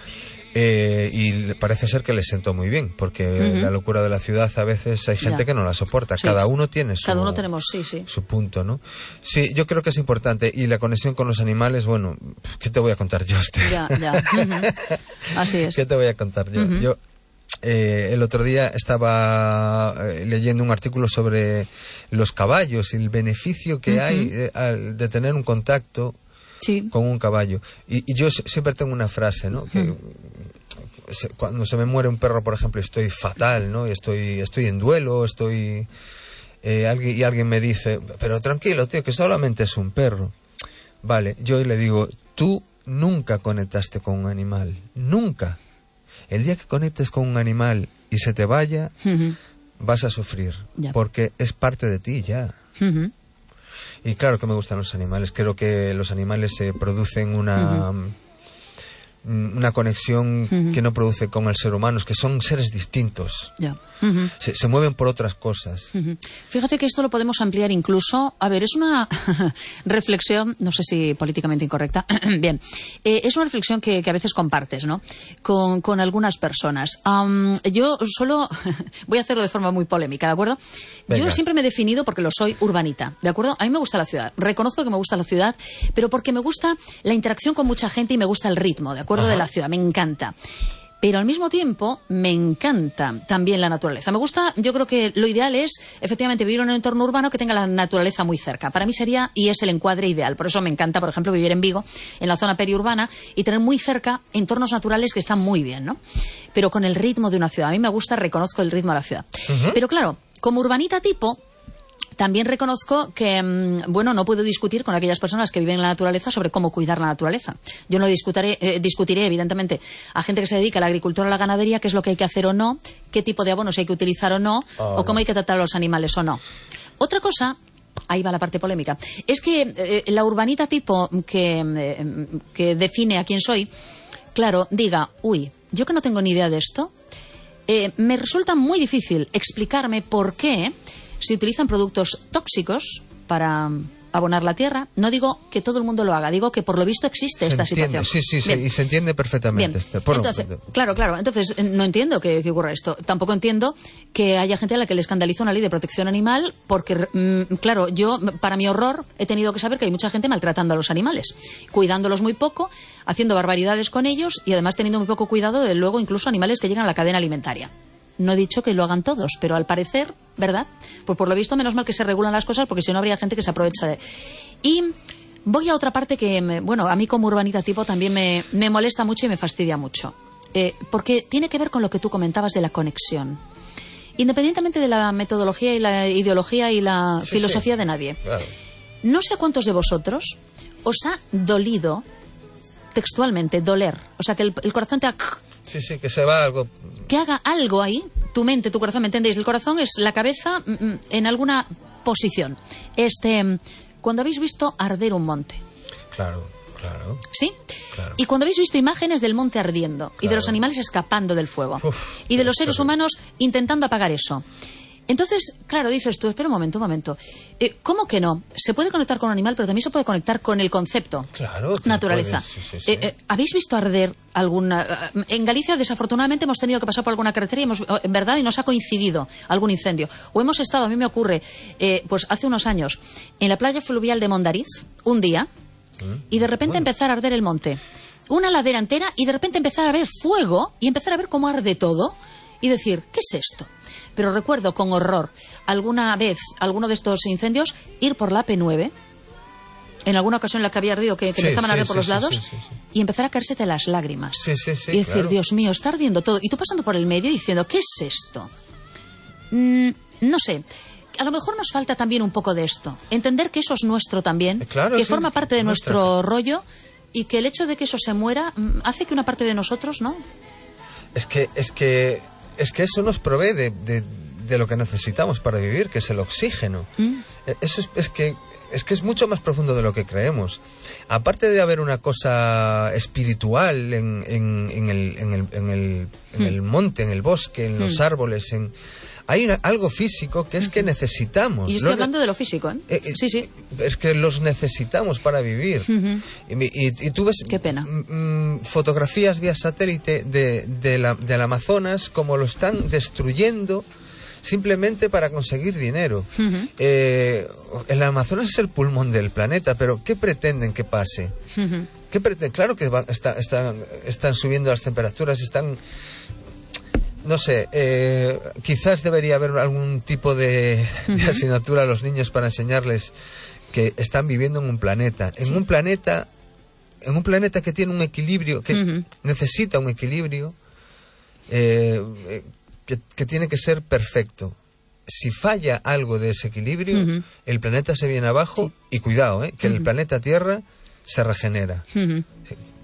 Eh, y parece ser que les sentó muy bien, porque uh-huh. la locura de la ciudad a veces hay gente ya. que no la soporta. Sí. Cada uno tiene su, Cada uno tenemos, sí, sí. su punto, ¿no? Sí, yo creo que es importante. Y la conexión con los animales, bueno, ¿qué te voy a contar yo, Esther? Ya, ya. Uh-huh. Así es. ¿Qué te voy a contar yo? Uh-huh. Yo eh, el otro día estaba eh, leyendo un artículo sobre los caballos y el beneficio que uh-huh. hay eh, al, de tener un contacto sí. con un caballo. Y, y yo siempre tengo una frase, ¿no? Que uh-huh. se, cuando se me muere un perro, por ejemplo, estoy fatal, ¿no? Y estoy, estoy en duelo, estoy... Eh, alguien, y alguien me dice, pero tranquilo, tío, que solamente es un perro. Vale, yo le digo, tú nunca conectaste con un animal, nunca. El día que conectes con un animal y se te vaya, uh-huh. vas a sufrir, ya. porque es parte de ti ya. Uh-huh. Y claro que me gustan los animales. Creo que los animales se producen una... Uh-huh. una conexión uh-huh. que no produce con el ser humano, es que son seres distintos. Ya. Uh-huh. se, se mueven por otras cosas. Uh-huh. Fíjate que esto lo podemos ampliar incluso, a ver, es una reflexión, no sé si políticamente incorrecta, bien, eh, es una reflexión que, que a veces compartes, ¿no? Con, con algunas personas. Um, yo solo voy a hacerlo de forma muy polémica, ¿de acuerdo? Venga. Yo siempre me he definido, porque lo soy, urbanita, ¿de acuerdo? A mí me gusta la ciudad, reconozco que me gusta la ciudad, pero porque me gusta la interacción con mucha gente y me gusta el ritmo, ¿de acuerdo? Ajá. De la ciudad, me encanta. Pero al mismo tiempo me encanta también la naturaleza. Me gusta, yo creo que lo ideal es efectivamente vivir en un entorno urbano que tenga la naturaleza muy cerca. Para mí sería y es el encuadre ideal. Por eso me encanta, por ejemplo, vivir en Vigo, en la zona periurbana, y tener muy cerca entornos naturales que están muy bien, ¿no? Pero con el ritmo de una ciudad. A mí me gusta, reconozco el ritmo de la ciudad. Uh-huh. Pero claro, como urbanita tipo... También reconozco que, bueno, no puedo discutir con aquellas personas que viven en la naturaleza sobre cómo cuidar la naturaleza. Yo no discutiré, eh, discutiré, evidentemente, a gente que se dedica a la agricultura o a la ganadería, qué es lo que hay que hacer o no, qué tipo de abonos hay que utilizar o no, oh, o cómo no. hay que tratar a los animales o no. Otra cosa, ahí va la parte polémica, es que eh, la urbanita tipo que, eh, que define a quién soy, claro, diga, uy, yo que no tengo ni idea de esto, eh, me resulta muy difícil explicarme por qué se utilizan productos tóxicos para abonar la tierra. No digo que todo el mundo lo haga, digo que por lo visto existe se esta entiende, situación. Sí, sí, sí, y se entiende perfectamente. Este, por entonces, claro, claro. Entonces, no entiendo que, que ocurra esto. Tampoco entiendo que haya gente a la que le escandaliza una ley de protección animal, porque, mmm, claro, yo, para mi horror, he tenido que saber que hay mucha gente maltratando a los animales, cuidándolos muy poco, haciendo barbaridades con ellos y además teniendo muy poco cuidado de luego incluso animales que llegan a la cadena alimentaria. No he dicho que lo hagan todos, pero al parecer, ¿verdad? Pues por lo visto, menos mal que se regulan las cosas, porque si no habría gente que se aprovecha de... Y voy a otra parte que, me, bueno, a mí como urbanita tipo también me, me molesta mucho y me fastidia mucho. Eh, porque tiene que ver con lo que tú comentabas de la conexión. Independientemente de la metodología y la ideología y la sí, filosofía sí. de nadie. Claro. No sé a cuántos de vosotros os ha dolido, textualmente, doler. O sea, que el, el corazón te ha... Sí, sí, que se va algo... Que haga algo ahí, tu mente, tu corazón, ¿me entendéis? El corazón es la cabeza mm, en alguna posición. Este, cuando habéis visto arder un monte. Claro, claro. ¿Sí? Claro. Y cuando habéis visto imágenes del monte ardiendo, claro. y de los animales escapando del fuego, Uf, y de los seres terrible. humanos intentando apagar eso. Entonces, claro, dices tú, espera un momento, un momento. Eh, ¿Cómo que no? Se puede conectar con un animal, pero también se puede conectar con el concepto. Claro. Naturaleza. Sí, sí, sí. Eh, eh, ¿Habéis visto arder alguna...? En Galicia, desafortunadamente, hemos tenido que pasar por alguna carretera y hemos, en verdad, y nos ha coincidido algún incendio. O hemos estado, a mí me ocurre, eh, pues hace unos años, en la playa fluvial de Mondariz, un día, mm, y de repente bueno. empezar a arder el monte. Una ladera entera, y de repente empezar a ver fuego, y empezar a ver cómo arde todo, y decir, ¿qué es esto? Pero recuerdo con horror alguna vez, alguno de estos incendios, ir por la A P nueve, en alguna ocasión en la que había ardido, que, que sí, empezaban sí, a arder por sí, los sí, lados, sí, sí, sí. y empezar a caérsete las lágrimas. Sí, sí, sí, y decir, claro. Dios mío, está ardiendo todo. Y tú pasando por el medio diciendo, ¿qué es esto? Mm, no sé. A lo mejor nos falta también un poco de esto. Entender que eso es nuestro también, claro, que sí, forma parte de nuestra. nuestro rollo, y que el hecho de que eso se muera mm, hace que una parte de nosotros, ¿no? Es que, es que, es que eso nos provee de... de... de lo que necesitamos para vivir, que es el oxígeno. Mm. Eso es, es que es que es mucho más profundo de lo que creemos. Aparte de haber una cosa espiritual en, en, en, el, en, el, en, el, en mm. el monte, en el bosque, en mm. los árboles, en... hay una, algo físico que es que necesitamos. Y estoy hablando ne- de lo físico, ¿eh? Eh, ¿eh? Sí, sí. Es que los necesitamos para vivir. Uh-huh. Y, y, y tú ves Qué pena. M- fotografías vía satélite de, de la, del Amazonas, como lo están destruyendo simplemente para conseguir dinero. Uh-huh. Eh, el Amazonas es el pulmón del planeta, pero ¿qué pretenden que pase? Uh-huh. ¿Qué pretenden? Claro que va, está, está, están subiendo las temperaturas, están... No sé, eh, quizás debería haber algún tipo de, uh-huh. de asignatura a los niños para enseñarles que están viviendo en un planeta. En sí. un planeta, en un planeta que tiene un equilibrio, que uh-huh. necesita un equilibrio, eh, eh, Que, que tiene que ser perfecto. Si falla algo de ese equilibrio, uh-huh. el planeta se viene abajo sí. y cuidado, ¿eh? que uh-huh. el planeta Tierra se regenera. Uh-huh.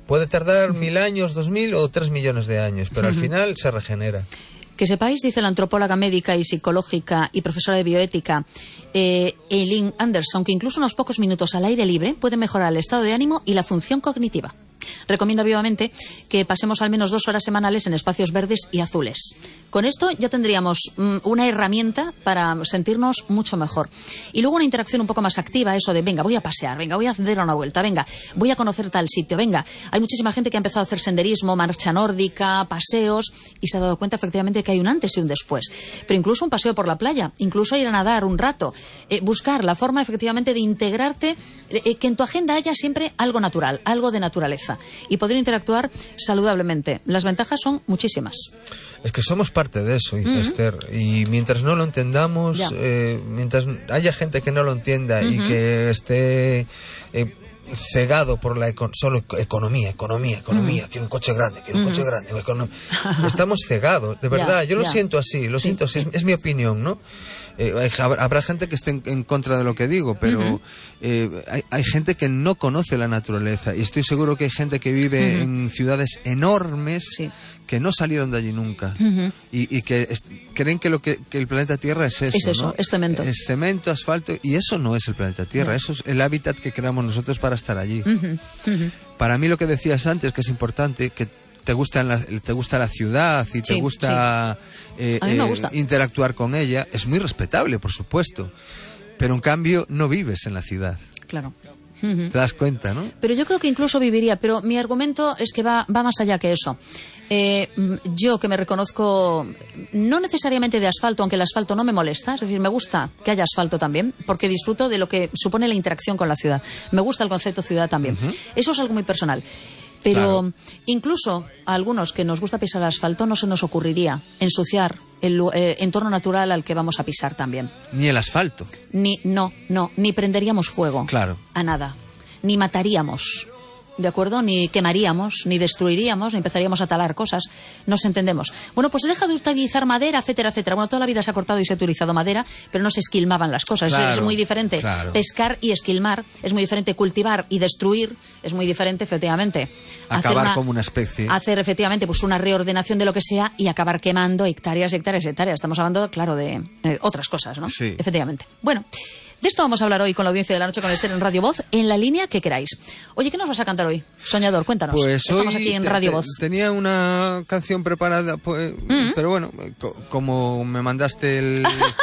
Puede tardar mil años, dos mil o tres millones de años, pero uh-huh. al final se regenera. Que sepáis, dice la antropóloga médica y psicológica y profesora de bioética eh, Eileen Anderson, que incluso unos pocos minutos al aire libre pueden mejorar el estado de ánimo y la función cognitiva. Recomienda vivamente que pasemos al menos dos horas semanales en espacios verdes y azules. Con esto ya tendríamos mm, una herramienta para sentirnos mucho mejor. Y luego una interacción un poco más activa, eso de venga, voy a pasear, venga, voy a dar una vuelta, venga, voy a conocer tal sitio, venga. Hay muchísima gente que ha empezado a hacer senderismo, marcha nórdica, paseos, y se ha dado cuenta efectivamente que hay un antes y un después. Pero incluso un paseo por la playa, incluso ir a nadar un rato, eh, buscar la forma efectivamente de integrarte, eh, que en tu agenda haya siempre algo natural, algo de naturaleza, y poder interactuar saludablemente. Las ventajas son muchísimas. Es que somos parte de eso, uh-huh. Esther, y mientras no lo entendamos, eh, mientras haya gente que no lo entienda uh-huh. y que esté eh, cegado por la eco- solo economía, economía, economía, uh-huh. quiero un coche grande, quiero un uh-huh. coche grande, econom- estamos cegados, de verdad, ya, yo lo ya. siento así, lo sí, siento así, sí. es, es mi opinión, ¿no? Eh, habrá gente que esté en, en contra de lo que digo, pero uh-huh. eh, hay, hay gente que no conoce la naturaleza, y estoy seguro que hay gente que vive uh-huh. en ciudades enormes sí. que no salieron de allí nunca uh-huh. y, y que est- creen que lo que, que el planeta Tierra es eso, es eso, ¿no? Es cemento. Es cemento, asfalto, y eso no es el planeta Tierra, yeah. eso es el hábitat que creamos nosotros para estar allí. Uh-huh. Uh-huh. Para mí lo que decías antes, que es importante, que te gusta la, te gusta la ciudad y te sí, gusta, sí. Eh, A mí me eh, gusta interactuar con ella, es muy respetable, por supuesto, pero en cambio no vives en la ciudad. Claro. Uh-huh. Te das cuenta, ¿no? Pero yo creo que incluso viviría, pero mi argumento es que va, va más allá que eso. Eh, yo que me reconozco no necesariamente de asfalto, aunque el asfalto no me molesta, es decir, me gusta que haya asfalto también, porque disfruto de lo que supone la interacción con la ciudad. Me gusta el concepto ciudad también. Uh-huh. Eso es algo muy personal. Pero claro. incluso a algunos que nos gusta pisar el asfalto no se nos ocurriría ensuciar el eh, entorno natural al que vamos a pisar también. Ni el asfalto. Ni, no, no, ni prenderíamos fuego claro. a nada, ni mataríamos, ¿de acuerdo? Ni quemaríamos, ni destruiríamos, ni empezaríamos a talar cosas. Nos entendemos. Bueno, pues se deja de utilizar madera, etcétera, etcétera. Bueno, toda la vida se ha cortado y se ha utilizado madera, pero no se esquilmaban las cosas. Claro, es, es muy diferente. Claro. Pescar y esquilmar. Es muy diferente. Cultivar y destruir. Es muy diferente, efectivamente. Acabar hacer una, como una especie. Hacer, efectivamente, pues una reordenación de lo que sea y acabar quemando hectáreas, hectáreas, hectáreas. Estamos hablando, claro, de eh, otras cosas, ¿no? Sí. Efectivamente. Bueno. De esto vamos a hablar hoy con la audiencia de La Noche con Esther en Radio Voz, en la línea que queráis. Oye, ¿qué nos vas a cantar hoy? Soñador, cuéntanos. Pues Estamos hoy aquí en te, Radio te, Voz. Tenía una canción preparada, pues, mm-hmm. pero bueno, co- como me mandaste el,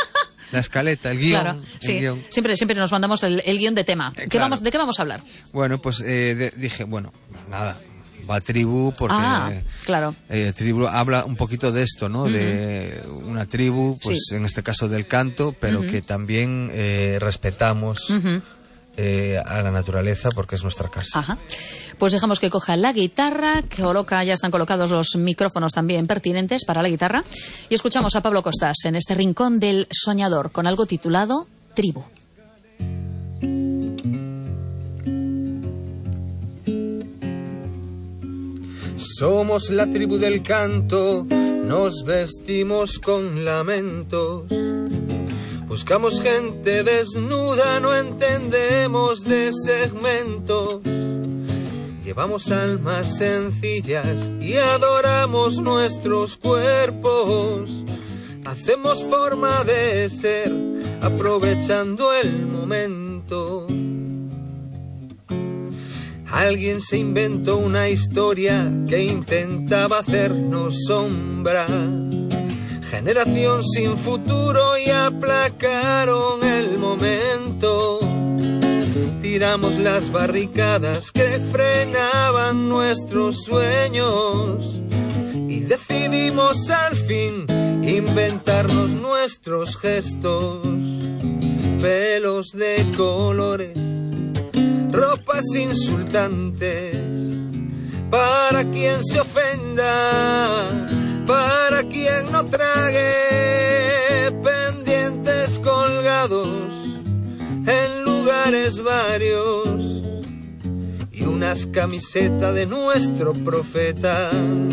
la escaleta, el guión. Claro, el sí. guión. Siempre, siempre nos mandamos el, el guión de tema. Eh, ¿Qué claro. vamos, ¿De qué vamos a hablar? Bueno, pues eh, de, dije, bueno, nada, va tribu porque ah, claro. eh, tribu habla un poquito de esto, ¿no? Uh-huh. De una tribu, pues sí. en este caso del canto, pero uh-huh. que también eh, respetamos uh-huh. eh, a la naturaleza porque es nuestra casa. Ajá. Pues dejamos que coja la guitarra, que coloca, ya están colocados los micrófonos también pertinentes para la guitarra, y escuchamos a Pablo Costas en este rincón del soñador con algo titulado Tribu. Somos la tribu del canto, nos vestimos con lamentos. Buscamos gente desnuda, no entendemos de segmentos. Llevamos almas sencillas y adoramos nuestros cuerpos. Hacemos forma de ser, aprovechando el momento. Alguien se inventó una historia que intentaba hacernos sombra. Generación sin futuro y aplacaron el momento. Tiramos las barricadas que frenaban nuestros sueños y decidimos al fin inventarnos nuestros gestos. Pelos de colores, ropas insultantes, para quien se ofenda, para quien no trague, pendientes colgados en lugares varios y unas camisetas de nuestro profeta.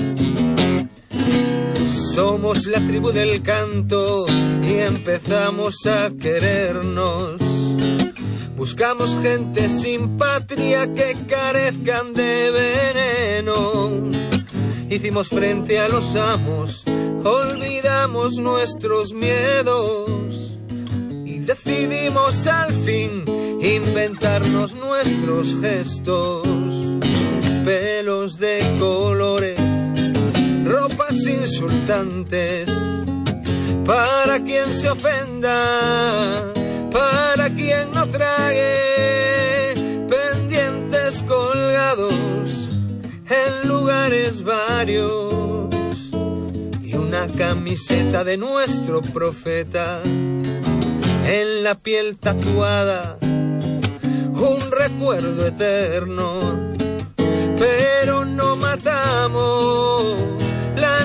Somos la tribu del canto y empezamos a querernos. Buscamos gente sin patria que carezcan de veneno. Hicimos frente a los amos, olvidamos nuestros miedos y decidimos al fin inventarnos nuestros gestos. Pelos de colores, ropas insultantes, para quien se ofenda, para quien no trague, pendientes colgados en lugares varios y una camiseta de nuestro profeta en la piel tatuada, un recuerdo eterno. Pero no matamos la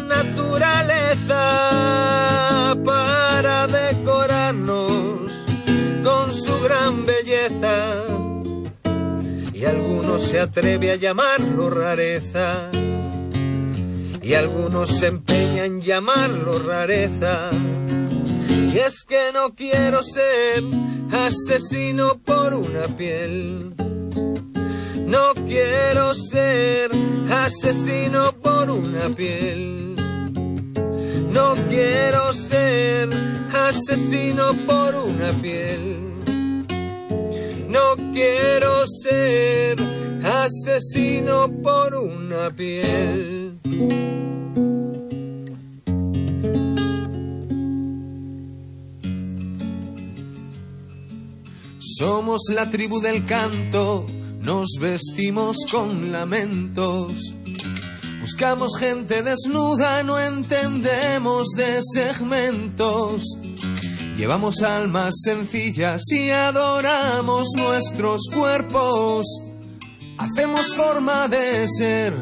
naturaleza para decorarnos con su gran belleza. Y algunos se atreve a llamarlo rareza, y algunos se empeñan en llamarlo rareza. Y es que no quiero ser asesino por una piel. No quiero ser asesino por una piel. No quiero ser asesino por una piel. No quiero ser asesino por una piel. Somos la tribu del canto, nos vestimos con lamentos. Buscamos gente desnuda, no entendemos de segmentos. Llevamos almas sencillas y adoramos nuestros cuerpos. Hacemos forma de ser,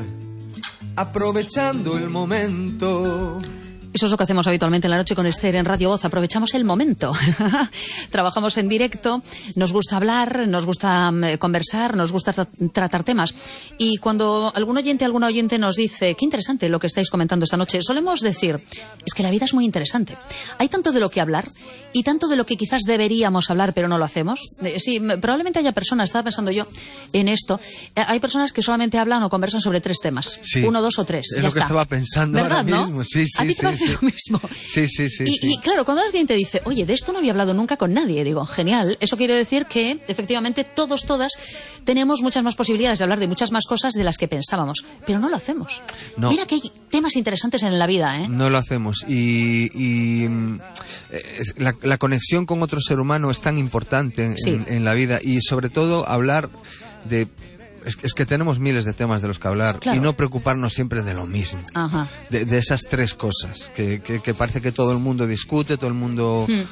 aprovechando el momento. Eso es lo que hacemos habitualmente en la noche con Esther en Radio Voz. Aprovechamos el momento. Trabajamos en directo, nos gusta hablar, nos gusta conversar, nos gusta tra- tratar temas. Y cuando algún oyente, alguna oyente nos dice, qué interesante lo que estáis comentando esta noche, solemos decir, es que la vida es muy interesante. Hay tanto de lo que hablar y tanto de lo que quizás deberíamos hablar, pero no lo hacemos. Eh, sí, probablemente haya personas, estaba pensando yo en esto, eh, hay personas que solamente hablan o conversan sobre tres temas. Sí. Uno, dos o tres. Es ya lo está. que estaba pensando ¿verdad, ahora no? mismo. Sí, sí, ¿A ti te sí, parece sí. lo mismo? Sí, sí, sí, y, sí. y claro, cuando alguien te dice, oye, de esto no había hablado nunca con nadie, digo, genial. Eso quiere decir que, efectivamente, todos, todas, tenemos muchas más posibilidades de hablar de muchas más cosas de las que pensábamos. Pero no lo hacemos. No. Mira que hay temas interesantes en la vida, ¿eh? No lo hacemos. Y, y mm, eh, la, la conexión con otro ser humano es tan importante en, Sí. en, en la vida. Y sobre todo hablar de... Es, es que tenemos miles de temas de los que hablar. Claro. Y no preocuparnos siempre de lo mismo. Ajá. De, de esas tres cosas. Que, que, que parece que todo el mundo discute, todo el mundo... Hmm.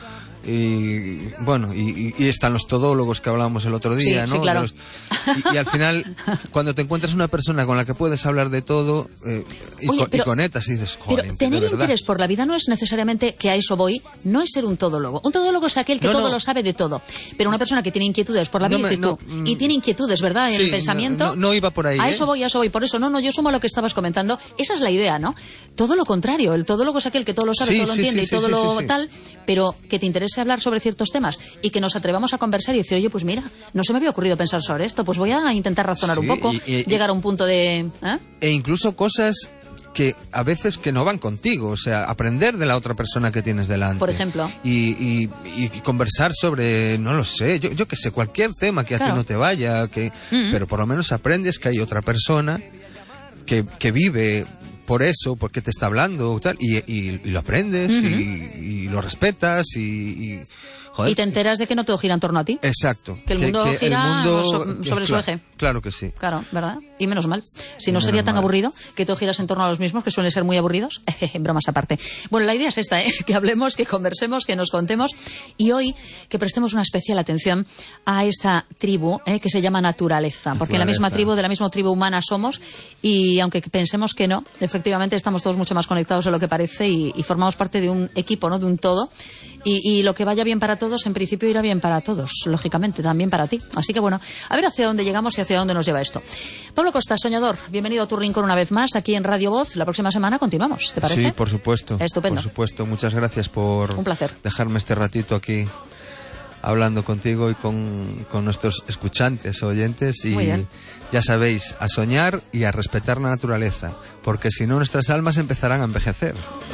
Y bueno, y, y están los todólogos que hablábamos el otro día, Sí, ¿no? sí, claro. De los- y, y al final, cuando te encuentras una persona con la que puedes hablar de todo eh, y, Oye, con- pero- y conectas y dices, joder, Pero de tener verdad. interés por la vida no es necesariamente, que a eso voy, no es ser un todólogo. Un todólogo es aquel que No, todo no. lo sabe de todo. Pero una persona que tiene inquietudes por la No vida, me- y tú, no, mm, y tiene inquietudes, ¿verdad?, en sí, el pensamiento. no- no iba por ahí, A ¿eh? eso voy, a eso voy. Por eso, no, no, yo sumo a lo que estabas comentando. Esa es la idea, ¿no? Todo lo contrario. El todólogo es aquel que todo lo sabe, Sí, todo lo sí, entiende sí, y sí, todo sí, lo sí, sí. tal, pero que te interese hablar sobre ciertos temas y que nos atrevamos a conversar y decir, oye, pues mira, no se me había ocurrido pensar sobre esto, pues voy a intentar razonar Sí, un poco, y- y- llegar a un punto de... ¿eh? E incluso cosas que a veces que no van contigo, o sea, aprender de la otra persona que tienes delante. Por ejemplo. Y, y- y conversar sobre, no lo sé, yo, yo que sé, cualquier tema que a Claro. ti no te vaya, que, Mm. pero por lo menos aprendes que hay otra persona que, que vive por eso, porque te está hablando tal, y, y, y lo aprendes Ujú. y, y lo respetas y... y, joder, Y te enteras de que no todo gira en torno a ti. Exacto. Que el mundo gira so- sobre su claro, eje. Claro que sí. Claro, ¿verdad? Y menos mal. Si no Menos sería tan mal. aburrido que todo giras en torno a los mismos, que suelen ser muy aburridos. Bromas aparte. Bueno, la idea es esta, ¿eh? Que hablemos, que conversemos, que nos contemos. Y hoy que prestemos una especial atención a esta tribu, ¿eh? Que se llama naturaleza. Porque en la misma Naturaleza. tribu, de la misma tribu humana somos. Y aunque pensemos que no, efectivamente estamos todos mucho más conectados de lo que parece y, y formamos parte de un equipo, ¿no? De un todo. Y, y lo que vaya bien para todos, en principio irá bien para todos, lógicamente, también para ti. Así que bueno, a ver hacia dónde llegamos y hacia dónde nos lleva esto. Pablo Costa, soñador, bienvenido a tu rincón una vez más, aquí en Radio Voz. La próxima semana continuamos, ¿te parece? Sí, por supuesto. Estupendo. Por supuesto. Muchas gracias por Un placer. dejarme este ratito aquí hablando contigo y con, con nuestros escuchantes, oyentes, y ya sabéis, a soñar y a respetar la naturaleza, porque si no nuestras almas empezarán a envejecer.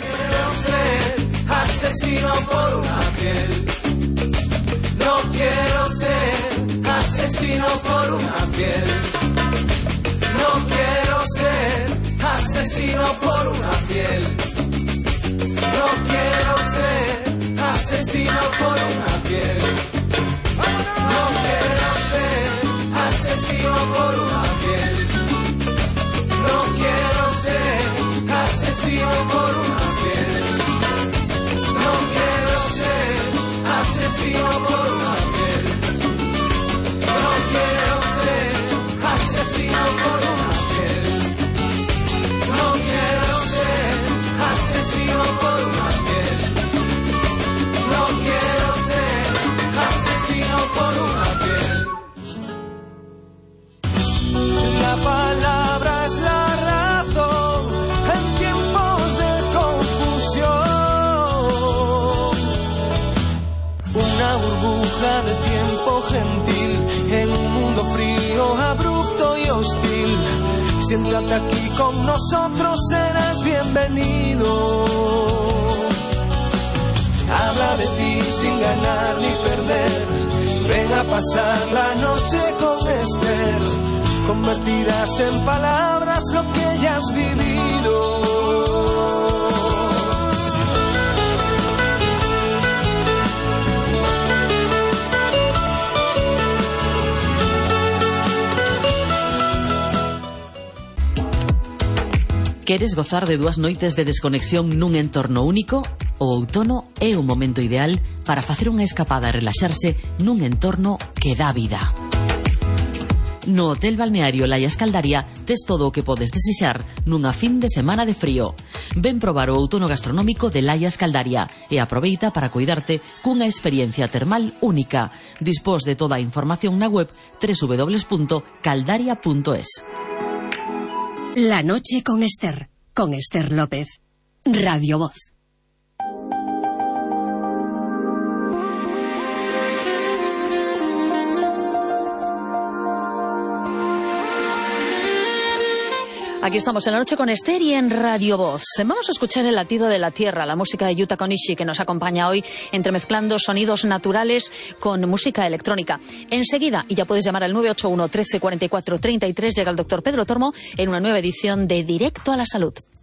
Asesino por una piel. No quiero ser asesino por una piel. No quiero ser asesino por una piel. No quiero ser asesino por una piel. No quiero ser asesino por una piel. No quiero ser asesino por una piel. No quiero ser asesino por una piel. No quiero ser asesino por una piel. No quiero ser asesino por una piel. No quiero ser asesino por una piel. La palabra es la razón en tiempos de confusión. Una burbuja de tiempo gentil en un mundo frío, abrupto y hostil. Siéntate aquí con nosotros, serás bienvenido. Habla de ti sin ganar ni perder. Ven a pasar la noche con Esther. Convertirás en palabras lo que ya has vivido. Queres gozar de dúas noites de desconexión nun entorno único? O outono é o momento ideal para facer unha escapada e relaxarse nun entorno que dá vida. No Hotel Balneario Laia Escaldaria tes todo o que podes desexar nunha fin de semana de frío. Ven probar o outono gastronómico de Laia Escaldaria e aproveita para cuidarte cunha experiencia termal única. Dispós de toda a información na web doble u doble u doble u punto caldaria punto es. La noche con Esther, con Esther López. Radio Voz. Aquí estamos en La Noche con Esther y en Radio Voz. Vamos a escuchar el latido de la tierra, la música de Yuta Konishi, que nos acompaña hoy entremezclando sonidos naturales con música electrónica. Enseguida, y ya puedes llamar al nueve ocho uno, trece, cuarenta y cuatro, treinta y tres, llega el doctor Pedro Tormo en una nueva edición de Directo a la Salud.